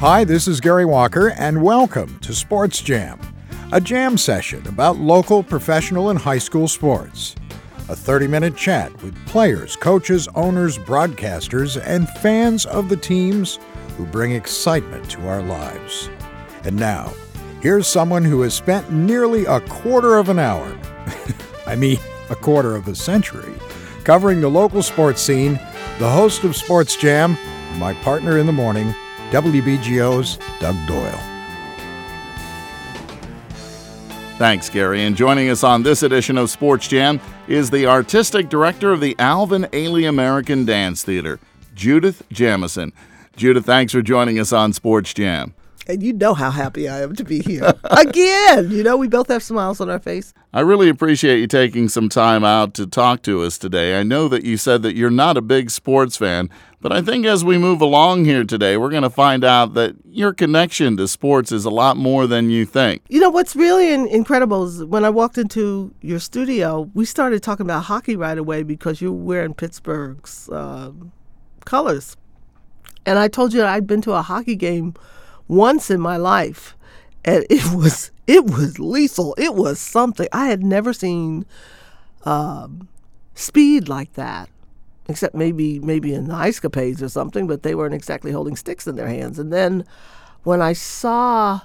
Hi, this is Gary Walker, and welcome to Sports Jam, a jam session about local professional and high school sports. A 30-minute chat with players, coaches, owners, broadcasters, and fans of the teams who bring excitement to our lives. And now, here's someone who has spent nearly a quarter of an hour, a quarter of a century, covering the local sports scene, the host of Sports Jam, my partner in the morning, WBGO's Doug Doyle. Thanks, Gary. And joining us on this edition of Sports Jam is the artistic director of the Alvin Ailey American Dance Theater, Judith Jamison. Judith, thanks for joining us on Sports Jam. And you know how happy I am to be here. Again, we both have smiles on our face. I really appreciate you taking some time out to talk to us today. I know that you said that you're not a big sports fan, but I think as we move along here today, we're going to find out that your connection to sports is a lot more than you think. What's really incredible is when I walked into your studio, we started talking about hockey right away because you're wearing Pittsburgh's colors. And I told you I'd been to a hockey game once in my life, and it was lethal. It was something. I had never seen speed like that, except maybe in the Ice Capades or something, but they weren't exactly holding sticks in their hands. And then when I saw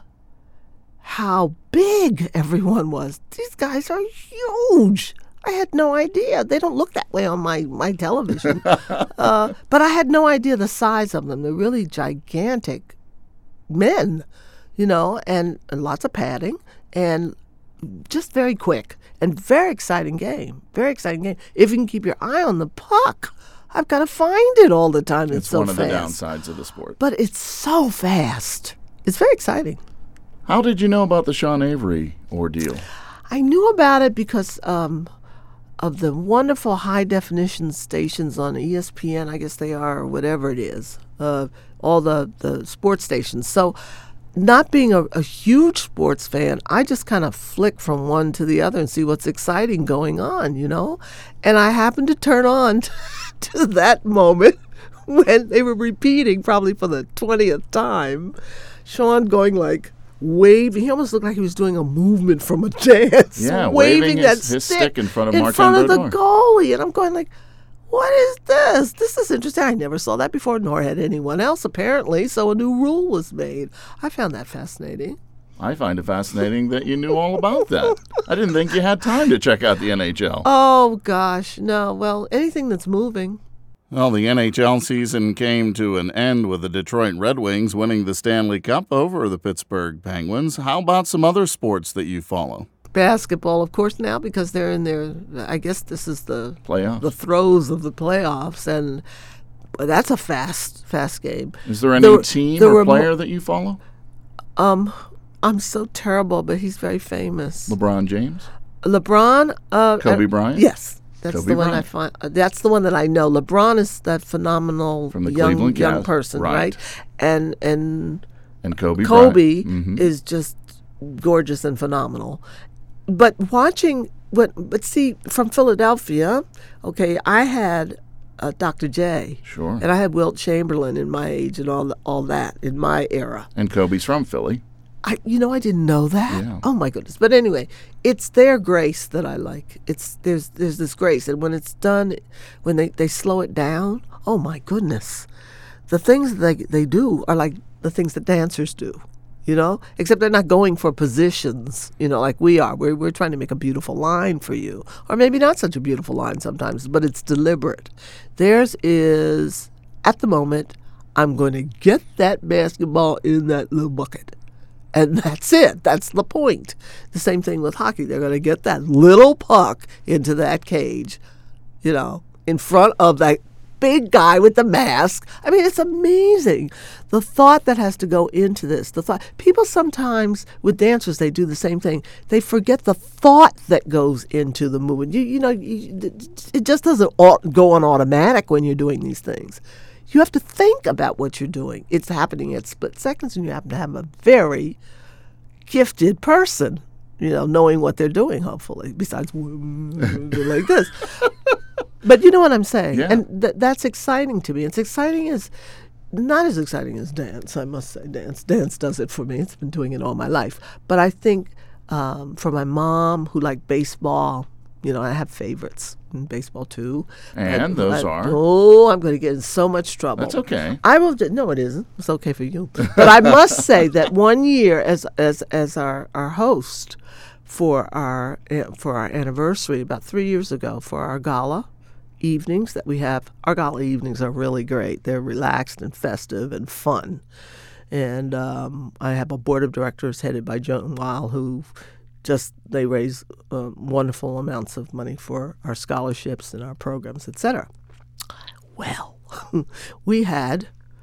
how big everyone was, these guys are huge. I had no idea. They don't look that way on my television. But I had no idea the size of them. They're really gigantic men, and lots of padding, and just very quick and very exciting game. Very exciting game. If you can keep your eye on the puck, I've got to find it all the time. It's so one of fast. The downsides of the sport. But it's so fast. It's very exciting. How did you know about the Sean Avery ordeal? I knew about it because of the wonderful high-definition stations on ESPN, I guess they are, or whatever it is, all the sports stations. So not being a huge sports fan, I just kind of flick from one to the other and see what's exciting going on, And I happened to turn on to that moment when they were repeating, probably for the 20th time, Sean going like, waving. He almost looked like he was doing a movement from a dance. Yeah, waving his stick in front of in Martin front of the Brodeur. goalie. And I'm going like, what is this? This is interesting. I never saw that before, nor had anyone else, apparently. So a new rule was made. I found that fascinating. I find it fascinating that you knew all about that. I didn't think you had time to check out the NHL. Oh, gosh. No. Well, anything that's moving. Well, the NHL season came to an end with the Detroit Red Wings winning the Stanley Cup over the Pittsburgh Penguins. How about some other sports that you follow? Basketball, of course, now because they're in their, I guess this is the playoffs, the throes of the playoffs, and that's a fast game. Is there any team or player that you follow? I'm so terrible, but he's very famous. LeBron James? Kobe Bryant? Yes. That's Kobe the one Bryant. I find. That's the one that I know. LeBron is that phenomenal from the young person, right? And Kobe is just gorgeous and phenomenal. But watching but see, from Philadelphia, okay, I had Dr. J. Sure. And I had Wilt Chamberlain in my age and all that in my era. And Kobe's from Philly. I didn't know that. Yeah. Oh my goodness! But anyway, it's their grace that I like. There's this grace, and when it's done, when they slow it down, oh my goodness, the things that they do are like the things that dancers do, Except they're not going for positions, like we are. We're trying to make a beautiful line for you, or maybe not such a beautiful line sometimes, but it's deliberate. Theirs is at the moment. I'm going to get that basketball in that little bucket. And that's it. That's the point. The same thing with hockey. They're going to get that little puck into that cage, in front of that big guy with the mask. I mean, it's amazing. The thought that has to go into this. People sometimes, with dancers, they do the same thing. They forget the thought that goes into the movement. It just doesn't go on automatic when you're doing these things. You have to think about what you're doing. It's happening at split seconds, and you happen to have a very gifted person, knowing what they're doing, hopefully, besides like this. But you know what I'm saying? Yeah. And that's exciting to me. It's exciting as not as exciting as dance, I must say. Dance does it for me. It's been doing it all my life. But I think for my mom, who liked baseball, I have favorites in baseball too. And those are? Oh, I'm going to get in so much trouble. That's okay. No, it isn't. It's okay for you. But I must say that one year as our host for our anniversary about 3 years ago for our gala evenings that we have, our gala evenings are really great. They're relaxed and festive and fun. And I have a board of directors headed by Joan Weil, who they raise wonderful amounts of money for our scholarships and our programs, etc. Well, we had,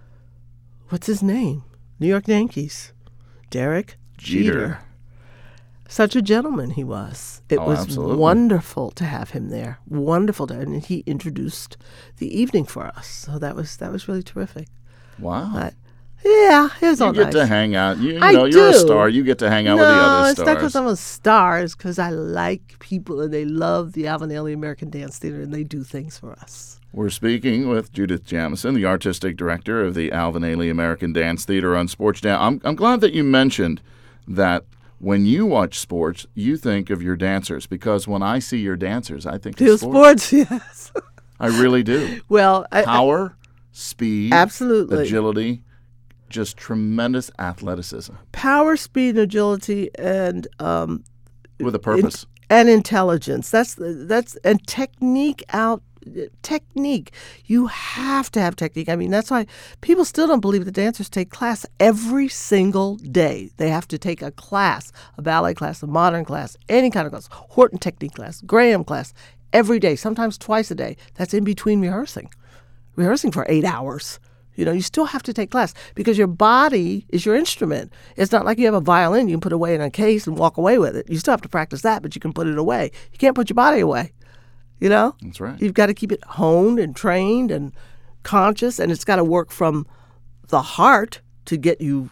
what's his name? New York Yankees, Derek Jeter. Such a gentleman he was. It was absolutely wonderful to have him there. Wonderful and he introduced the evening for us. So that was really terrific. Wow. But, yeah, it was all nice. You get to hang out. You're do. A star. You get to hang out with the other stars. No, it's not because I'm a star. It's because I like people and they love the Alvin Ailey American Dance Theater and they do things for us. We're speaking with Judith Jamison, the artistic director of the Alvin Ailey American Dance Theater on Sports Jam. I'm glad that you mentioned that when you watch sports, you think of your dancers, because when I see your dancers, I think of sports. Yes. I really do. Well, power, speed, absolutely, agility, just tremendous athleticism. Power, speed, agility, and with a purpose and intelligence. That's and technique. Technique. You have to have technique. I mean, that's why people still don't believe the dancers take class every single day. They have to take a class, a ballet class, a modern class, any kind of class, Horton technique class, Graham class, every day, sometimes twice a day. That's in between rehearsing for 8 hours. You still have to take class because your body is your instrument. It's not like you have a violin you can put away in a case and walk away with it. You still have to practice that, but you can put it away. You can't put your body away. That's right. You've got to keep it honed and trained and conscious, and it's got to work from the heart to get you,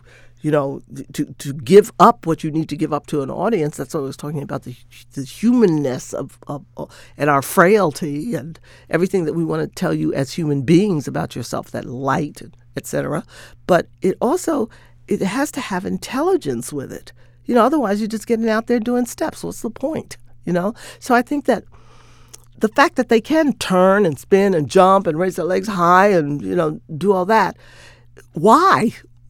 to give up what you need to give up to an audience. That's what I was talking about, the humanness of and our frailty and everything that we want to tell you as human beings about yourself, that light, etc. But it has to have intelligence with it. Otherwise you're just getting out there doing steps. What's the point? So I think that the fact that they can turn and spin and jump and raise their legs high and do all that, why?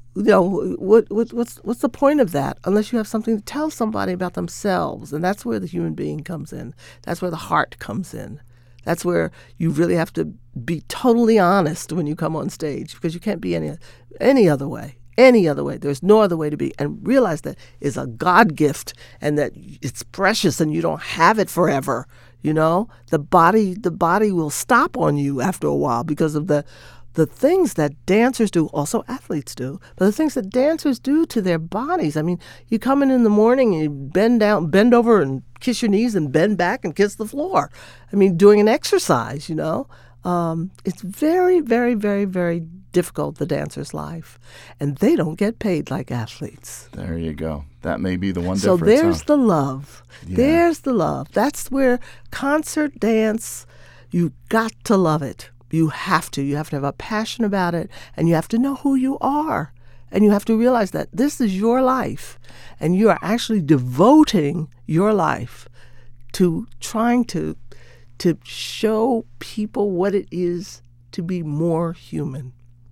What's the point of that unless you have something to tell somebody about themselves? And that's where the human being comes in. That's where the heart comes in. That's where you really have to be totally honest when you come on stage, because you can't be any other way. Any other way. There's no other way to be. And realize that is a God gift and that it's precious and you don't have it forever. The body will stop on you after a while because of the things that dancers do, also athletes do, but the things that dancers do to their bodies. I mean, you come in the morning and you bend over and kiss your knees and bend back and kiss the floor. I mean, doing an exercise, It's very, very, very, very difficult, the dancer's life. And they don't get paid like athletes. There you go. That may be the one so difference. So there's the love. Yeah. There's the love. That's where concert dance, you got to love it. You have to. You have to have a passion about it, and you have to know who you are. And you have to realize that this is your life, and you are actually devoting your life to trying to show people what it is to be more human.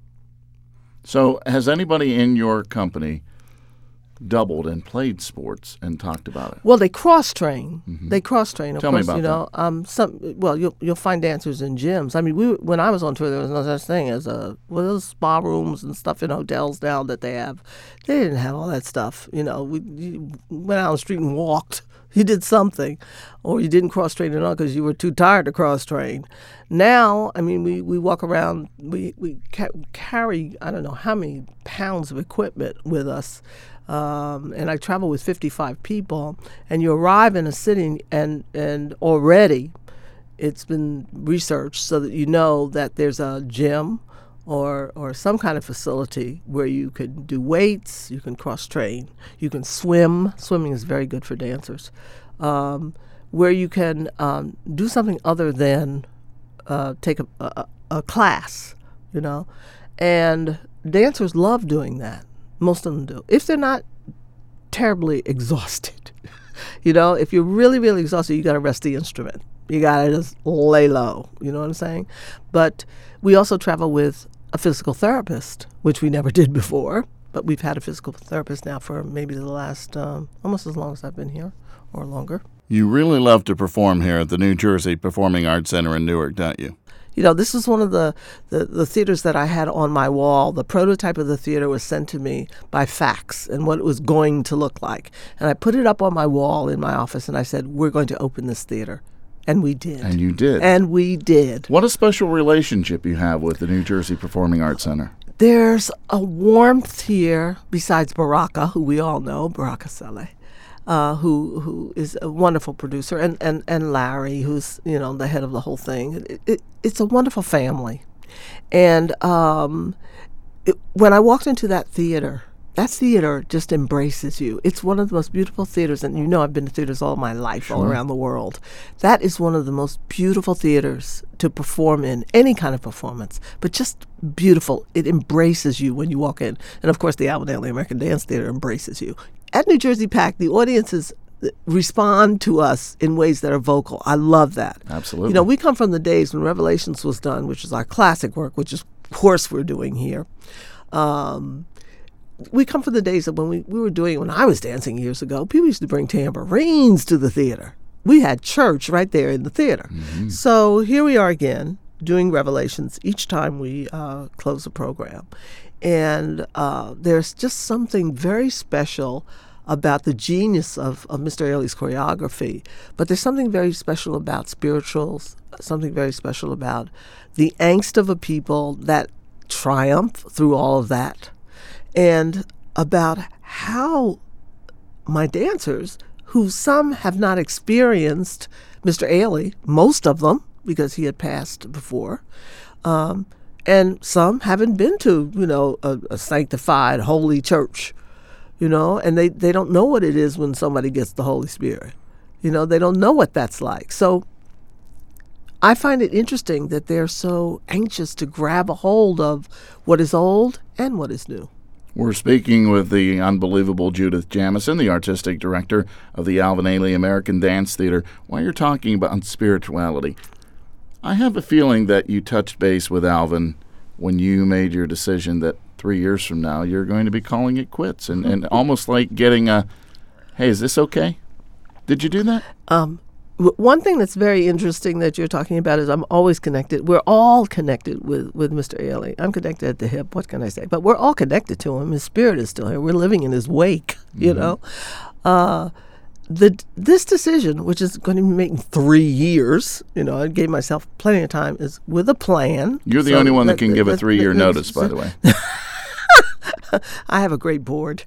So has anybody in your company doubled and played sports and talked about it? Well, they cross-train. Mm-hmm. They cross-train. Tell course, me about that. You'll find dancers in gyms. I mean, when I was on tour, there was no such thing as those spa rooms and stuff in hotels now that they have. They didn't have all that stuff. We went out on the street and walked. You did something, or you didn't cross-train at all because you were too tired to cross-train. Now, I mean, we walk around, we carry, I don't know how many pounds of equipment with us, and I travel with 55 people, and you arrive in a city, and already it's been researched so that you know that there's a gym or some kind of facility where you can do weights, you can cross-train, you can swim. Swimming is very good for dancers. Where you can do something other than take a class, And dancers love doing that. Most of them do. If they're not terribly exhausted. If you're really, really exhausted, you got to rest the instrument. You got to just lay low. You know what I'm saying? But we also travel with a physical therapist, which we never did before. But we've had a physical therapist now for maybe the last almost as long as I've been here or longer. You really love to perform here at the New Jersey Performing Arts Center in Newark, don't you? This is one of the theaters that I had on my wall. The prototype of the theater was sent to me by fax and what it was going to look like. And I put it up on my wall in my office, and I said, we're going to open this theater. And we did. And you did. And we did. What a special relationship you have with the New Jersey Performing Arts Center. There's a warmth here, besides Baraka, who we all know, Baraka Saleh. Who is a wonderful producer, and Larry, who's the head of the whole thing. It's a wonderful family, and when I walked into that theater just embraces you. It's one of the most beautiful theaters, and I've been to theaters all my life, all around the world. That is one of the most beautiful theaters to perform in, any kind of performance, but just beautiful. It embraces you when you walk in, and of course the Alvin American Dance Theater embraces you. At New Jersey PAC, the audiences respond to us in ways that are vocal. I love that. Absolutely. We come from the days when Revelations was done, which is our classic work, which is, of course, we're doing here. We come from the days of when we were doing, when I was dancing years ago, people used to bring tambourines to the theater. We had church right there in the theater. Mm-hmm. So here we are again, doing Revelations each time we close a program. And there's just something very special about the genius of Mr. Ailey's choreography. But there's something very special about spirituals, something very special about the angst of a people that triumph through all of that, and about how my dancers, who some have not experienced Mr. Ailey, most of them, because he had passed before, and some haven't been to, a sanctified, holy church, and they don't know what it is when somebody gets the Holy Spirit. They don't know what that's like. So I find it interesting that they're so anxious to grab a hold of what is old and what is new. We're speaking with the unbelievable Judith Jamison, the artistic director of the Alvin Ailey American Dance Theater. While you're talking about spirituality, I have a feeling that you touched base with Alvin when you made your decision that 3 years from now you're going to be calling it quits, and almost like getting a, hey, is this okay? Did you do that? One thing that's very interesting that you're talking about is I'm always connected. We're all connected with Mr. Ailey. I'm connected at the hip. What can I say? But we're all connected to him. His spirit is still here. We're living in his wake, This decision, which is going to be made in 3 years, I gave myself plenty of time, is with a plan. You're the only one that can give a 3-year notice, by the way. I have a great board.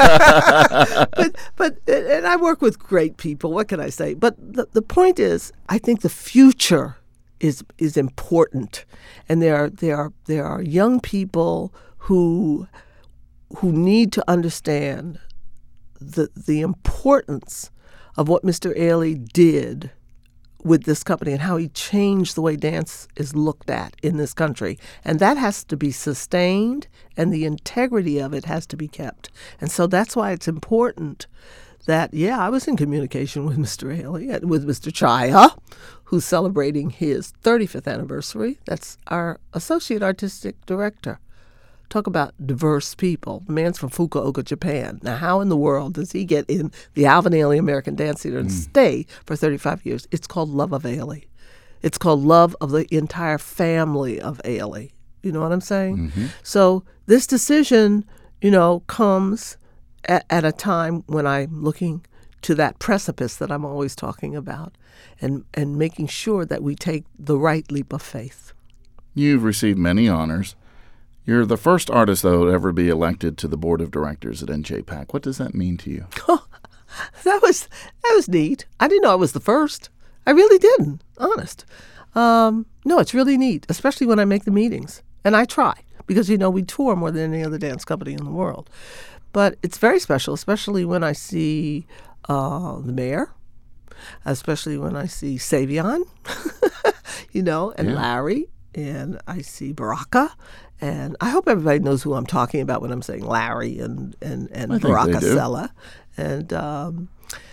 but and I work with great people. What can I say? But the point is, I think the future is important. And there are young people who need to understand the importance of what Mr. Ailey did with this company and how he changed the way dance is looked at in this country. And that has to be sustained, and the integrity of it has to be kept. And so that's why it's important that, I was in communication with Mr. Ailey and with Mr. Chaya, who's celebrating his 35th anniversary. That's our associate artistic director. Talk about diverse people. The man's from Fukuoka, Japan. Now, how in the world does he get in the Alvin Ailey American Dance Theater and stay for 35 years? It's called love of Ailey. It's called love of the entire family of Ailey. You know what I'm saying? Mm-hmm. So this decision, comes at a time when I'm looking to that precipice that I'm always talking about and making sure that we take the right leap of faith. You've received many honors. You're the first artist, though, to ever be elected to the board of directors at NJPAC. What does that mean to you? That was neat. I didn't know I was the first. I really didn't, honest. No, it's really neat, especially when I make the meetings. And I try, because, we tour more than any other dance company in the world. But it's very special, especially when I see the mayor, especially when I see Savion, and Larry. and I see Baraka, and I hope everybody knows who I'm talking about when I'm saying Larry and Baraka Sella. And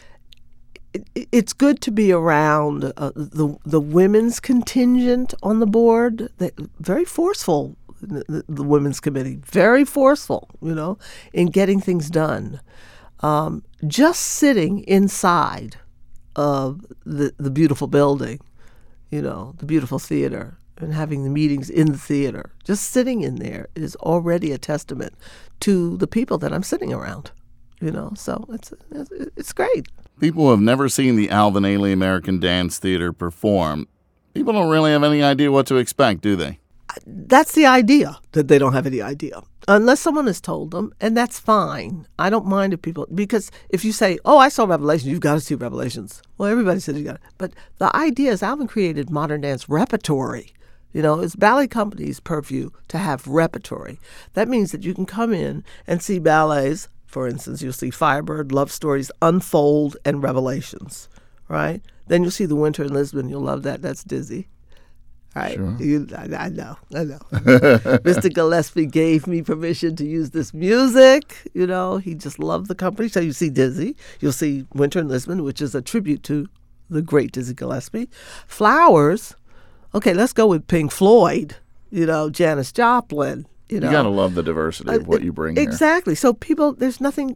it's good to be around the women's contingent on the board. Very forceful, the women's committee, very forceful, in getting things done. Just sitting inside of the beautiful building, the beautiful theater, and having the meetings in the theater, just sitting in there is already a testament to the people that I'm sitting around, So it's great. People who have never seen the Alvin Ailey American Dance Theater perform, people don't really have any idea what to expect, do they? That's the idea, that they don't have any idea. Unless someone has told them, and that's fine. I don't mind if people, because if you say, I saw Revelations, you've got to see Revelations. Well, everybody says you got it. But the idea is Alvin created modern dance repertory. It's ballet company's purview to have repertory. That means that you can come in and see ballets. For instance, you'll see Firebird, Love Stories, Unfold, and Revelations, right? Then you'll see The Winter in Lisbon. You'll love that. That's Dizzy. Right. Sure. I know. Mr. Gillespie gave me permission to use this music. He just loved the company. So you see Dizzy. You'll see Winter in Lisbon, which is a tribute to the great Dizzy Gillespie. Flowers. Okay, let's go with Pink Floyd. Janis Joplin. You gotta love the diversity of what you bring here. Exactly. So people, there's nothing.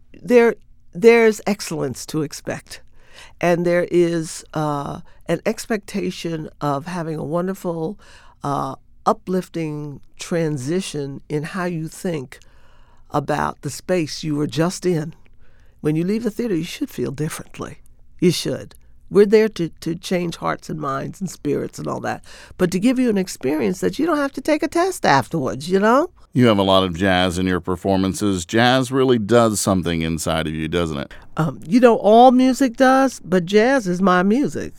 There's excellence to expect. And there is an expectation of having a wonderful, uplifting transition in how you think about the space you were just in. When you leave the theater, you should feel differently. You should. We're there to change hearts and minds and spirits and all that, but to give you an experience that you don't have to take a test afterwards, You have a lot of jazz in your performances. Jazz really does something inside of you, doesn't it? All music does, but jazz is my music.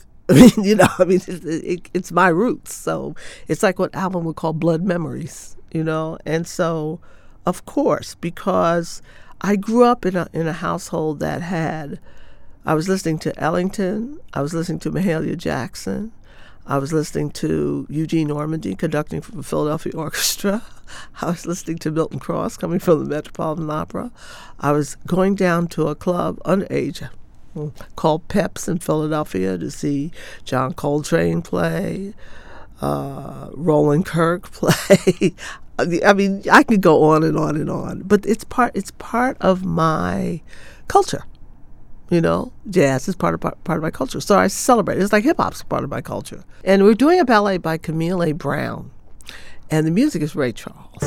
It's my roots. So it's like what Alvin would call blood memories, And so, of course, because I grew up in a household that had, I was listening to Ellington, I was listening to Mahalia Jackson, I was listening to Eugene Ormandy conducting from the Philadelphia Orchestra. I was listening to Milton Cross coming from the Metropolitan Opera. I was going down to a club underage called Peps in Philadelphia to see John Coltrane play, Roland Kirk play. I could go on and on and on. But it's part of my culture. Jazz is part of my culture. So I celebrate. It's like hip-hop's part of my culture. And we're doing a ballet by Camille A. Brown. And the music is Ray Charles.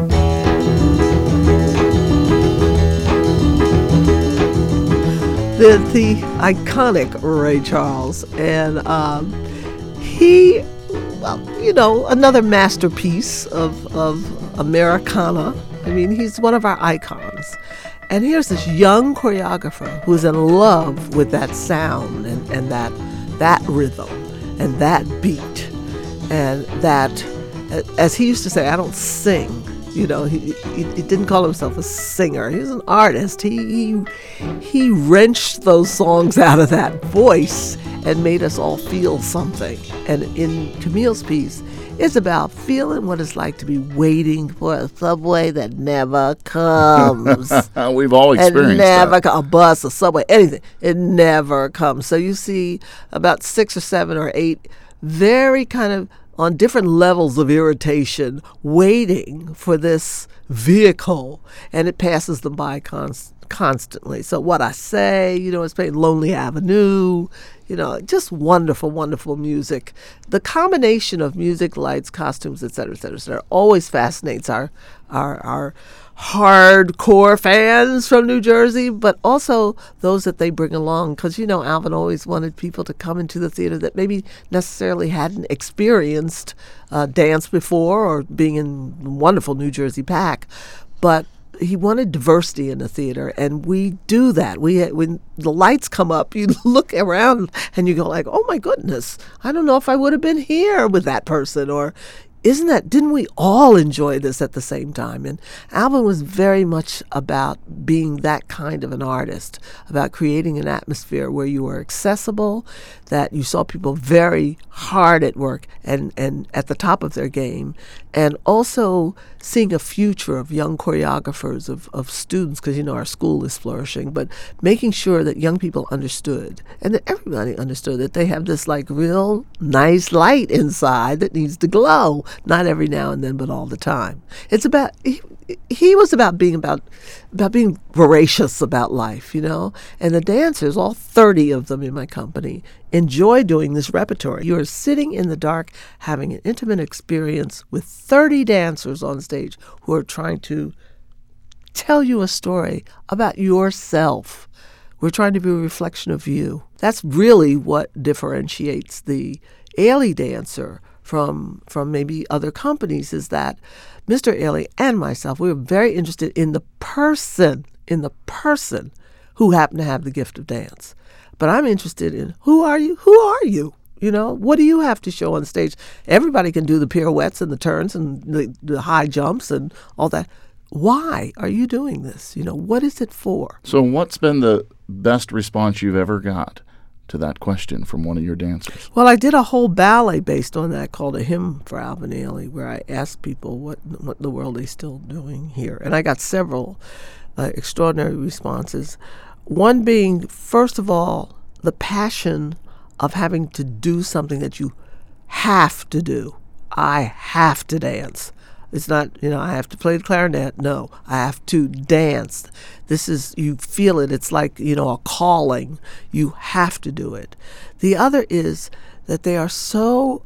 The iconic Ray Charles. And he, another masterpiece of Americana. He's one of our icons. And here's this young choreographer who's in love with that sound and that rhythm and that beat. And that, as he used to say, I don't sing. He didn't call himself a singer. He was an artist. He wrenched those songs out of that voice and made us all feel something. And in Camille's piece, it's about feeling what it's like to be waiting for a subway that never comes. We've all experienced that. A bus, a subway, anything. It never comes. So you see about 6 or 7 or 8 very kind of on different levels of irritation waiting for this vehicle, and it passes them by constantly. So What I Say, it's playing Lonely Avenue, just wonderful, wonderful music. The combination of music, lights, costumes, et cetera, always fascinates our hardcore fans from New Jersey, but also those that they bring along. Because, Alvin always wanted people to come into the theater that maybe necessarily hadn't experienced dance before or being in wonderful New Jersey Pack. But he wanted diversity in the theater, and we do that. When the lights come up, you look around and you go like, oh my goodness, I don't know if I would have been here with that person. Or didn't we all enjoy this at the same time? And Alvin was very much about being that kind of an artist, about creating an atmosphere where you were accessible, that you saw people very hard at work and at the top of their game, and also seeing a future of young choreographers, of students, because, our school is flourishing, but making sure that young people understood, and that everybody understood that they have this like real nice light inside that needs to glow. Not every now and then, but all the time. It's about he was about being voracious about life, And the dancers, all 30 of them in my company, enjoy doing this repertory. You are sitting in the dark, having an intimate experience with 30 dancers on stage who are trying to tell you a story about yourself. We're trying to be a reflection of you. That's really what differentiates the Ailey dancer from maybe other companies, is that Mr. Ailey and myself, we were very interested in the person who happened to have the gift of dance. But I'm interested in who are you? Who are you? What do you have to show on stage? Everybody can do the pirouettes and the turns and the high jumps and all that. Why are you doing this? What is it for? So what's been the best response you've ever got to that question from one of your dancers? Well, I did a whole ballet based on that called A Hymn for Alvin Ailey, where I asked people what in the world they're still doing here. And I got several extraordinary responses. One being, first of all, the passion of having to do something that you have to do. I have to dance. It's not, I have to play the clarinet. No, I have to dance. This is, you feel it. It's like, a calling. You have to do it. The other is that they are so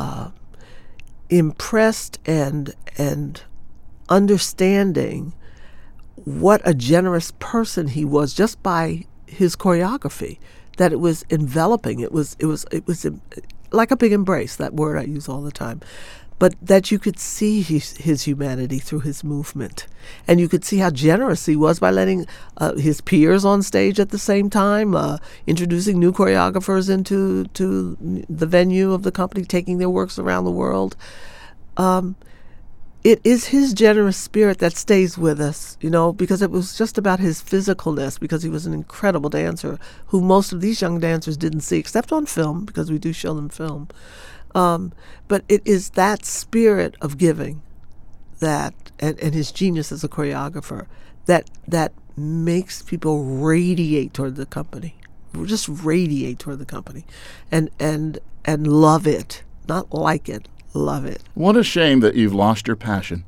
impressed and understanding what a generous person he was just by his choreography, that it was enveloping. It was like a big embrace, that word I use all the time. But that you could see his humanity through his movement. And you could see how generous he was by letting his peers on stage at the same time, introducing new choreographers into the venue of the company, taking their works around the world. It is his generous spirit that stays with us, because it was just about his physicalness, because he was an incredible dancer who most of these young dancers didn't see, except on film, because we do show them film. But it is that spirit of giving that, and his genius as a choreographer, that makes people radiate toward the company, just radiate toward the company, and love it, not like it, love it. What a shame that you've lost your passion.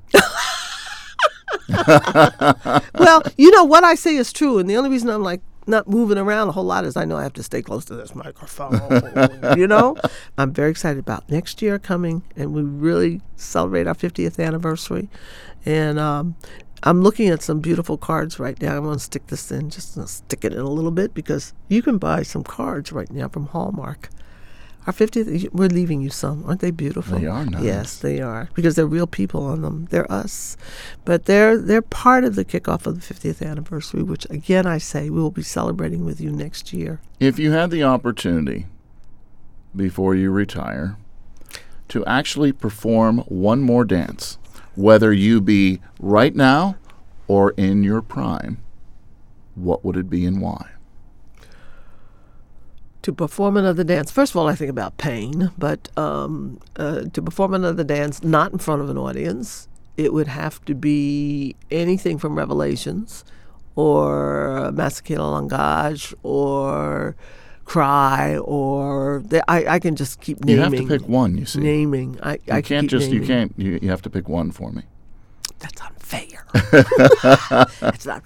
Well, what I say is true, and the only reason I'm like not moving around a whole lot is I know I have to stay close to this microphone. I'm very excited about next year coming, and we really celebrate our 50th anniversary. And I'm looking at some beautiful cards right now. I'm going to stick this in, just gonna stick it in a little bit, because you can buy some cards right now from Hallmark. Our 50th, we're leaving you some. Aren't they beautiful? They are nice. Yes, they are, because they're real people on them. They're us. But they're part of the kickoff of the 50th anniversary, which, again, I say we will be celebrating with you next year. If you had the opportunity, before you retire, to actually perform one more dance, whether you be right now or in your prime, what would it be and why? To perform another dance, first of all, I think about pain, but to perform another dance not in front of an audience, it would have to be anything from Revelations or Massacre à la Langage or Cry, or I can just keep naming. You have to pick one, you see. Naming. I can't just, naming. You have to pick one for me. That's unfair. That's not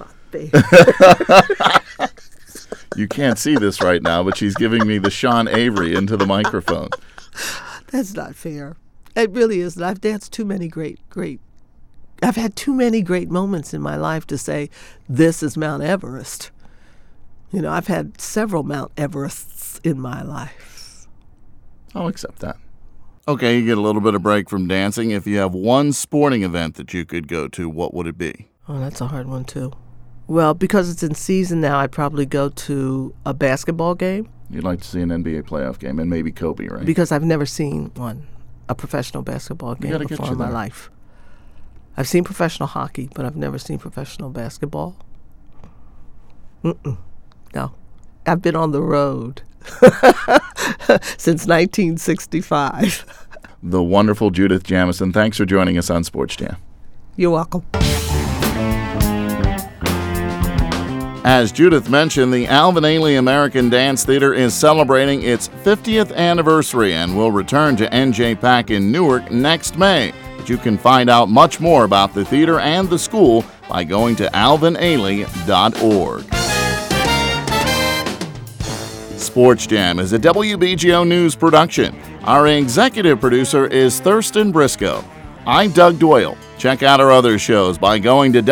fair. You can't see this right now, but she's giving me the Sean Avery into the microphone. That's not fair. It really isn't. I've danced too many I've had too many great moments in my life to say, this is Mount Everest. I've had several Mount Everests in my life. I'll accept that. Okay, you get a little bit of break from dancing. If you have one sporting event that you could go to, what would it be? Oh, that's a hard one, too. Well, because it's in season now, I'd probably go to a basketball game. You'd like to see an NBA playoff game, and maybe Kobe, right? Because I've never seen one. a professional basketball game gotta get before you in my there. life. I've seen professional hockey, but I've never seen professional basketball. No. I've been on the road since 1965. The wonderful Judith Jamison. Thanks for joining us on Sports Jam. You're welcome. As Judith mentioned, the Alvin Ailey American Dance Theater is celebrating its 50th anniversary and will return to NJPAC in Newark next May. But you can find out much more about the theater and the school by going to alvinailey.org. Sports Jam is a WBGO News production. Our executive producer is Thurston Briscoe. I'm Doug Doyle. Check out our other shows by going to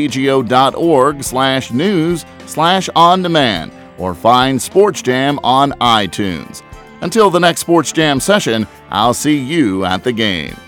wbgo.org/news/on-demand or find Sports Jam on iTunes. Until the next Sports Jam session, I'll see you at the game.